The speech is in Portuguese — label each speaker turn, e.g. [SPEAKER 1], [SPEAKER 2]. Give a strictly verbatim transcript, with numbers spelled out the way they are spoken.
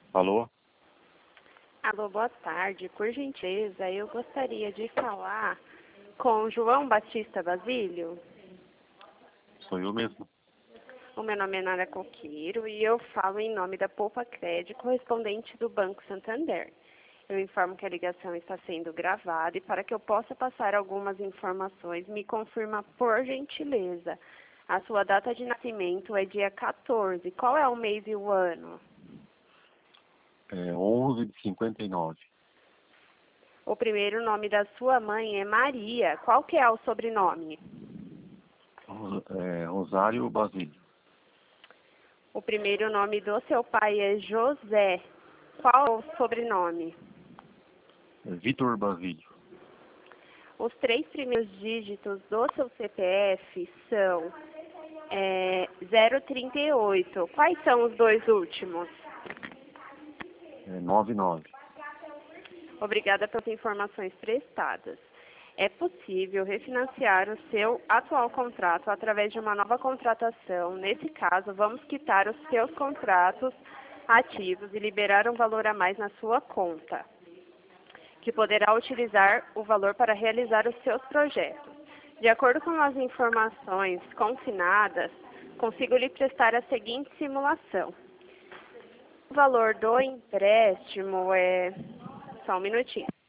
[SPEAKER 1] Alô?
[SPEAKER 2] Alô, boa tarde. Por gentileza, eu gostaria de falar com João Batista Basílio.
[SPEAKER 1] Sou eu mesmo.
[SPEAKER 2] O meu nome é Nara Coqueiro e eu falo em nome da Poupa Crédito, correspondente do Banco Santander. Eu informo que a ligação está sendo gravada e para que eu possa passar algumas informações, me confirma por gentileza. A sua data de nascimento é dia quatorze. Qual é o mês e o ano?
[SPEAKER 1] É onze de cinquenta e nove.
[SPEAKER 2] O primeiro nome da sua mãe é Maria. Qual que é o sobrenome?
[SPEAKER 1] Ros- é, Rosário Basílio.
[SPEAKER 2] O primeiro nome do seu pai é José. Qual é o sobrenome?
[SPEAKER 1] É Vitor Basílio.
[SPEAKER 2] Os três primeiros dígitos do seu C P F são é, zero trinta e oito. Quais são os dois últimos?
[SPEAKER 1] É noventa e nove.
[SPEAKER 2] Obrigada pelas informações prestadas. É possível refinanciar o seu atual contrato através de uma nova contratação. Nesse caso, vamos quitar os seus contratos ativos e liberar um valor a mais na sua conta, que poderá utilizar o valor para realizar os seus projetos. De acordo com as informações confinadas, consigo lhe prestar a seguinte simulação. O valor do empréstimo é... Só um minutinho.